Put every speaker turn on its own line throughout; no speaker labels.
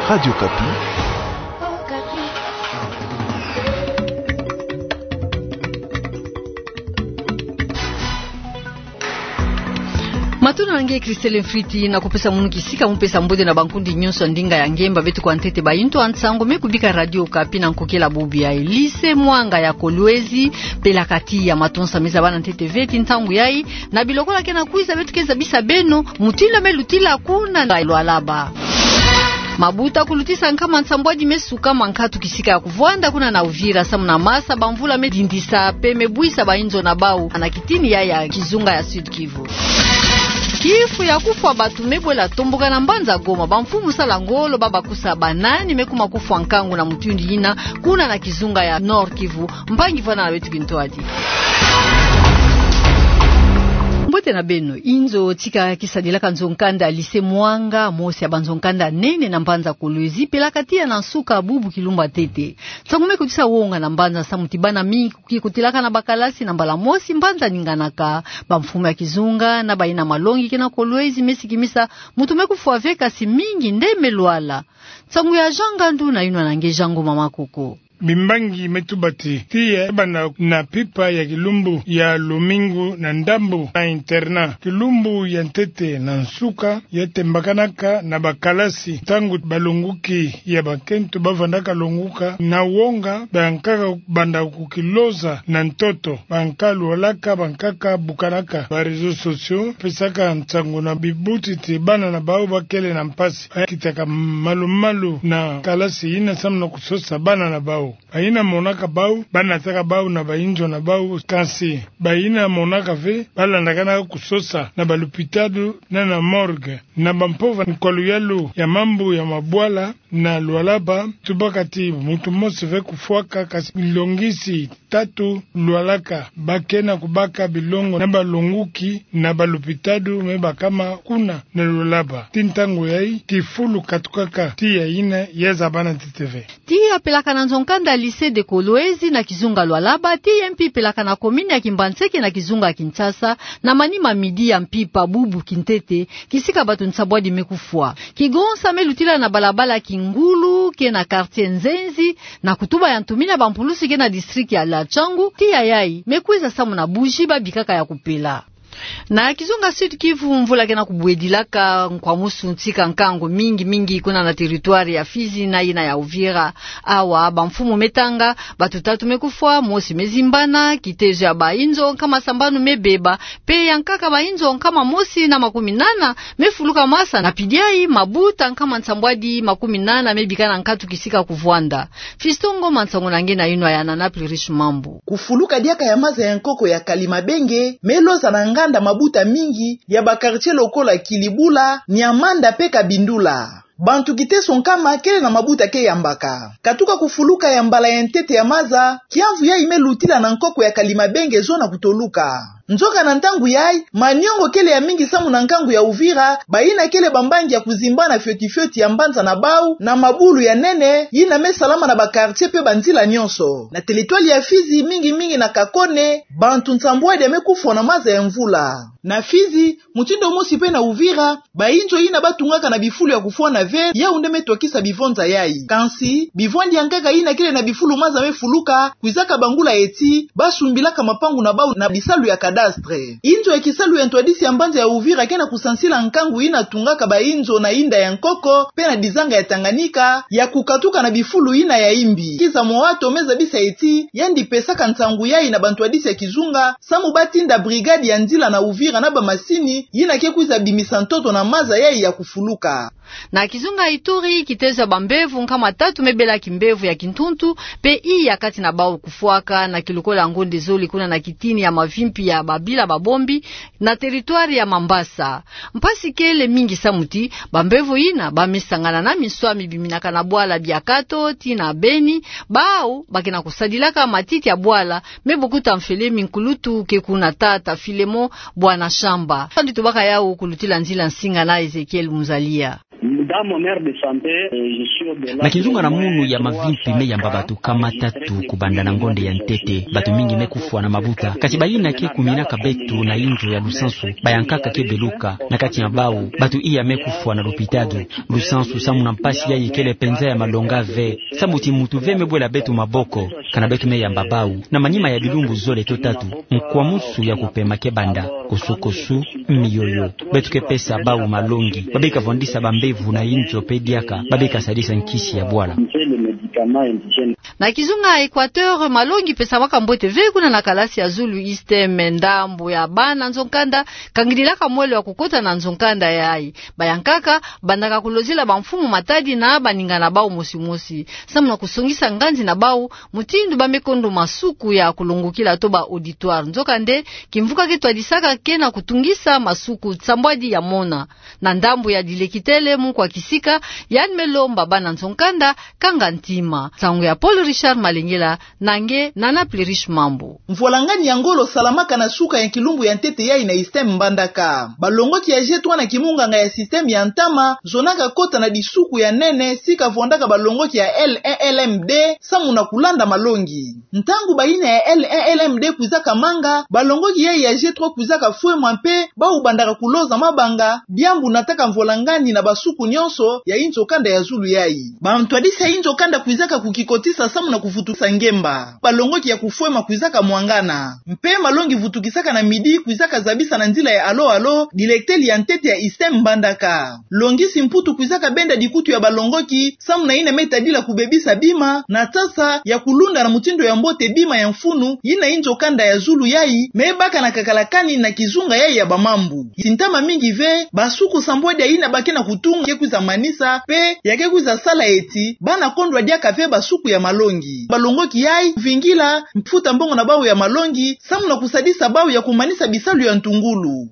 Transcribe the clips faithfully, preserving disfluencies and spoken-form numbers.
Radio Kapi.
Matuna nange Christelle Mfriti na kupesa munu kisika mpesa mbode na bankundi nyonso ndinga ya ngemba betu kwa ntete bayinto antsango mekubika Radio Kapi na nkokela bubi ya Elise Mwanga ya Kolwezi pela kati ya matonsa meza bana ntete veti ntangu yai na bilokola kena kuiza betu keza bisa beno mutila melutila kuna na Lualaba. Mabuta kulutisa nkama nsambwaji mesuka mankatu kisika ya kuvwanda kuna na Uvira samu na masa bamvula medindisa peme buisa bainzo na bau anakitini ya ya kizunga ya Sud Kivu. Kifu ya kufu wa batu mebwela tomboka na mbanza Goma bamfumu sala ngolo baba kusa banani mekuma kufu wa nkangu na mtundi ina kuna na kizunga ya Nord Kivu mpangi vana na wetu kintoadi. Mbote na beno inzo tika kisadilaka nzonkanda Lise Mwanga mosi ya banzonkanda nene na mbanza Kolwezi pela katia na nsuka bubu kilumba tete tsangume kutisa wonga na mbanza samutibana mi kutilaka na bakalasi na mbala mosi mbanza ninganaka bamfumu ya kizunga na baina malongi kena Kolwezi mesikimisa mutume kufuwa veka si mingi ndeme Luala tsangu ya jangandu na inwa nange jango mama koko.
Bimbangi metubati tiye bana na pipa ya kilumbu ya Lumingu na Ndambu na interna kilumbu ya Ntete na Nsuka ya tembakanaka na bakalasi tangu balunguki ya bakentu bavandaka lunguka na wonga bankaka banda kukiloza na ntoto bankalu walaka bankaka bukanaka ba rezo sosio pesaka ntangu na bibuti tibana na bao bakele na mpasi kitaka malumalu na kalasi ina samna kusosa bana na bao baina monaka bau bana taka bau na bainjo na bau kansi baina monaka ve bala ndakana kusosa na balupitado na na morgue na bampova nkolu yalu ya mambu ya mabwala na Lualaba tubakati mutu mose ve kufuaka kasi bilongisi tatu Lualaka bakena kubaka bilongo na balunguki na balupitado meba kama kuna na Lualaba tintango yai kifulu katukaka tia ina yeza bana T T V
tia pelaka na nzonkanda Lise de Kolwezi na kizunga Lualaba tia mpi pelaka na komini ya Kimbanseke na kizunga Kinshasa na manima midi ya mpipa bubu Kintete kisika batu nsabwadi mekufua kigonsa melutila na balabala Kingulu kena quartier Nzenzi na kutuba ya ntumina bampulusi kena district ya Lachangu tia yai mekuiza samu na buji babikaka ya kupela. Na kizunga Sud Kivu mvula kena kubwedilaka kwa musu ntika nkango mingi mingi kuna na territoire ya Fizi na ina ya Uvira awa bamfumu metanga batutatu mekufwa mosi mezimbana kiteja bainzo kama sambanu mebeba pe yankaka bainzo kama mosi na makumi nana mefuluka masa na pidiai mabuta kama nsambwadi makumi nana mebikana nkatu kisika kuvwanda Fistongo mansango nange na ino ya Nanapli Rich Mambu
kufuluka diaka ya maza ya nkoko ya Kalimabenge meloza na nganda mabuta mingi ya bakartie lokola Kilibula, Nyamanda pe Kabindula. Bantu kiteso nkama kele na mabuta ke yambaka. Katuka kufuluka ya mbala ya Ntete ya maza, kiamvu ya imelutila na nkoko ya Kalimabenge zona kutoluka. Nzoka na ntangu yai, manyongo kele ya mingi samu na nkangu ya Uvira, baina kele bambangi ya kuzimbana fyoti-fyoti ya mbanza na bau, na mabulu ya nene, yina me salama na bakartie pe banzila nyonso. Na teritwali ya Fizi mingi mingi na Kakone, bantu nsambwadi ya mekufwa na maza ya mvula. Na Fizi, mutindo mosi pe na Uvira, bainjo yina batungaka na bifulu ya kufua na ver, ya undeme tuakisa bivonza yai. Kansi, bivondi yankaka yina kele na bifulu maza mefuluka, kuizaka bangula eti, basumbilaka mapangu na bau na bisalu ya kadastre. Inzo ya kisalu ya ntwadisi ya mbanza ya Uvira kena kusansila nkangu ina tungaka ba inzo na inda ya nkoko, pe na dizanga ya Tanganyika, ya kukatuka na bifulu ina ya imbi. Kiza moato meza bisa eti, yandi pesaka ntangu yai na bantwadisi ya kizunga, samu batinda brigadi ya nzila na Uvira na ba masini, yina kekuiza bimisantoto na maza yai ya kufuluka.
Na kizunga Ituri kiteza bambevu nkama tatu mebela kimbevu ya Kintuntu pe ii ya kati na bao kufuaka na kilukola ngonde zoli kuna na kitini ya mavimpi ya babila babombi na territoire ya Mambasa. Mpasi kele mingi samuti bambevu ina bamisangana na miswami biminaka na bwala biakato tina Beni bao bakina kusadilaka matiti ya bwala mebukuta mfele minkulutu ke kuna tata Filemo bwana shamba. Ndito baka yao kulutila nzila nsinga na Ezekiel Muzalia.
na kinzunga na munu ya mavimpi me yamba batu kama tatu kubanda na ngonde ya Ntete batu mingi mekufwa na mabuta kati bayina ke kumina kabetu na injo ya Lusansu bayankaka ke beluka na kati ya bau batu iya mekufwa na lupitado Lusansu samu na mpasi ya ikele penza ya malonga ve samuti mutu ve mebwela betu maboko kana betu me yamba bau na manima ya bilumbu zole to tatu mkwa musu ya kupema ke banda kosu-kosu miyoyo betu ke pesa bau malongi babeka vondisa bambevu na injo pediaka babeka sadisa nkisi ya bwala
na kizunga Equateur malongi pesa waka mbote ve kuna na kalasi ya Zulu Eastern ndambo ya bana nzonkanda kangililaka mwele wa kukota na nzonkanda yai bayankaka bandaka kulozila bamfumu matadi na baningana bao mosi mosi samu na kusungisa nganzi na bao mutindu bamekondo masuku ya kulungukila toba auditoire nzokande kimvuka kitwa disaka kena kutungisa masuku tsambwadi ya mona na ndambo ya dilekitele mu kwa kisika yani melomba bana nzonkanda kanga ntima sangu ya Paul Richard Malengela nange nana plirish mambo
mvolangani ya ngolo salamaka na suka ya kilumbu ya Ntete yai na istem mbandaka balongoti ya jetwa na kimunganga ya system ya ntama zonaka kota na disuku ya nene sika vondaka balongoti ya L E L M D samu na kulanda malongi ntangu baina ya L E L M D kuzaka manga balongoti yai ya jetwa kuzaka fwe mwampe bau bandaka kuloza mabanga biambu nataka mvolangani na basuku nyonso ya inzo kanda ya Zulu yai bamtwadisa inzo kanda kuzaka kukikotisa samu na kufutusa ngemba balongoti ya kufwema kuzaka mwangana mpe malongi vutukisaka na midi kuzaka zabisa na nzila ya alo alo dilekteli ya Ntete ya istem mbandaka longisi mputu kuzaka benda dikutu ya balongoki samu na ine meta dila kubebisa bima na tasa ya kulunda na mutindo ya mbote bima ya mfunu ina injo kanda ya Zulu yai mebaka na kakalakani na kizunga yai ya bamambu sintama mingi ve basuku sambwadi ya ina baki na kutunga kekuza manisa pe ya kekuza sala eti bana kondwa dia kafe basuku ya malongi balongoki yai vingila mfuta mbongo na bau ya malongi samu na kusadisa bau ya kumanisa bisalu ya ntungulu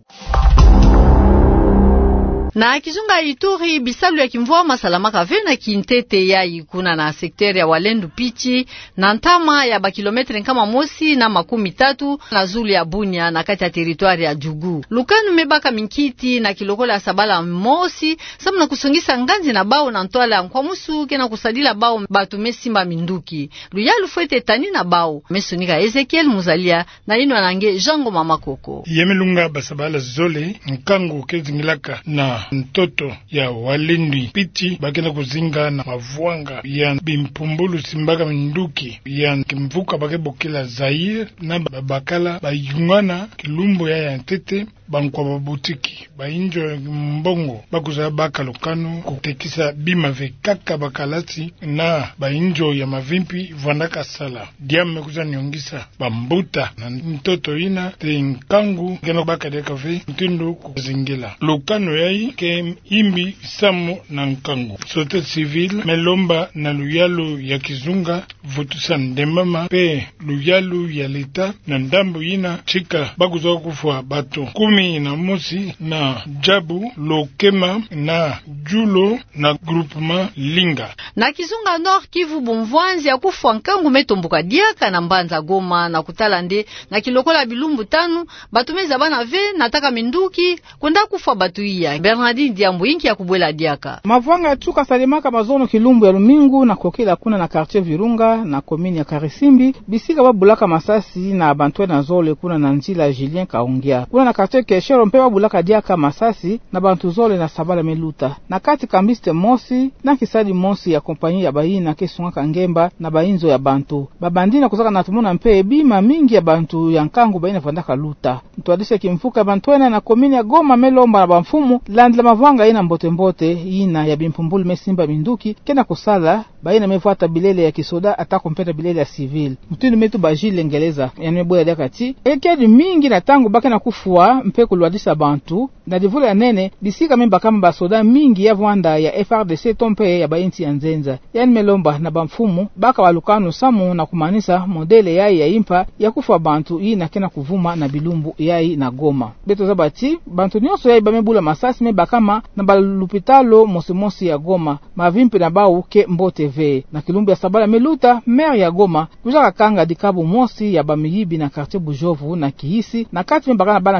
na kizunga Ituri bisalu ya kimvua masalamaka vena Kintete ya ikuna na sekteri ya Walendu Pichi na ntama ya bakilometre kama mosi na makumi tatu na Zulu ya Bunya na kati ya teritwari ya Jugu lukanu mebaka minkiti na kilokola ya Sabala mosi samu na kusungisa nganzi na bao na ntwala kwa musu kena kusadila bao batu mesimba minduki luyalu fwete tani na bao mesunika Ezekiel Muzalia na ino anange Jango Mama Koko
yemelunga basabala zole nkangu kezingilaka na mtoto ya Walendu Pichi bakena kuzinga na mavuanga ya bimpumbulu simbaka minduki ya kimvuka bakebokela Zaire na babakala bayungana kilumbu ya ya Ntete bankwa babutiki bainjo mbongo bakuza bakalokano kutekisa bima vekaka bakalati na bainjo ya mavimpi vandaka sala diame kuza niongisa bambuta na mtoto ina te nkangu kena bakadeka ve mtindo kuzingila lokano yai ke imbi samu na nkangu sote civil melomba na luyalu ya kizunga vutusa ndemama pe luyalu ya leta na ndambu ina chika bakuza kufwa bato kumi na mosi na jabu lokema na julo na groupement linga
na kizunga Nord Kivu bomvwanzi ya kufwa nkangu metombuka diaka na mbanza Goma na kutala nde na kilokola bilumbu tanu batumeza bana ve nataka minduki kwenda kufa batu iya Bernardine Diambo inki ya kubwela diaka
mavwanga tuka salimaka mazono kilumbu ya Lumingu na kokela kuna na quartier Virunga na komini ya Karisimbi bisika babulaka masasi na bantwe na zole kuna na njila Julien Kaungia kuna na quartier Keshero mpewa bulaka diaka masasi na bantu zole na Sabala Meluta na kati Kambiste Mosi na Kisadi Mosi ya kompanyi ya Bayina Kesunga Kangemba na Bainzo ya bantu babandina kuzaka na tumuna mpe bima mingi ya bantu ya nkangu Bayina vandaka luta mtuadishe kimfuka bantwena na komini ya Goma Melomba na bamfumu landla mavwanga ina mbote mbote ina ya bimpumbulu mesimba minduki kena kusala Bayina mefuata bilele ya kisoda atako mpeta bilele ya civil mtuni metu bajile ngeleza yanweboya diakati ekedi mingi na tangu bake na kufua mpe kulwadisa bantu na divula ya nene bisika memba kama basoda mingi ya vwanda ya F R D C tompe ya bainti ya nzenza yani Melomba na bamfumu baka walukanu samu na kumanisa modele yai ya impa ya kufa bantu hii na kena kuvuma na bilumbu yai na Goma beto zabati bantu nyoso yai bamebula masasi meba kama na balupitalo mosimosi ya Goma mavimpi na bau ke mbote ve na kilumbu ya Sabala Meluta maire ya Goma kujaka kanga dikabu mosi ya bamiyibi na quartier Bujovu na Kihisi na kati memba kana bana fyote zo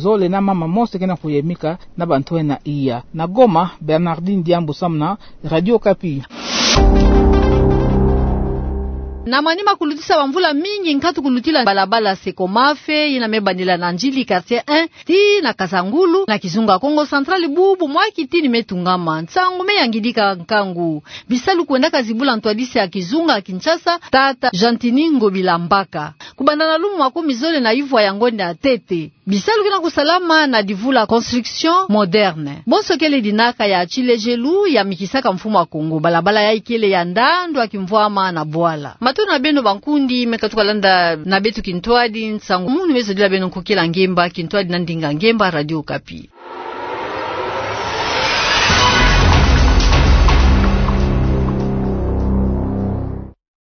zole na mama mose kena kuyemika na bantu na iya. Na Goma, Bernardine Diambo Samna, Radio Kapi.
Na manima kulutisa wamvula mingi nkatu kulutila balabala Sekomafe ina mebandila na njili quartier un ti na Kasangulu na Kizunga Kongo Central bubu mwaki ti nimetungama nsangu meyangidika nkangu bisalu kuenda kazibula ntwadisi ya Kizunga Kinshasa tata Jantiningo Bilambaka kubandana lumu makumi zole na ivwa ya ngonde ya tete bisalu kina kusalama na divula construction moderne bonso kele dinaka ya chile jelu ya mikisaka mfumo wa Kongo balabala ya ikele ya ndando akimvwama na bwala matu na beno bankundi mekatuka landa na betu kintwadi nsangu munu mezo dila beno kukila ngemba kintwadi na ndinga ngemba Radio Kapi.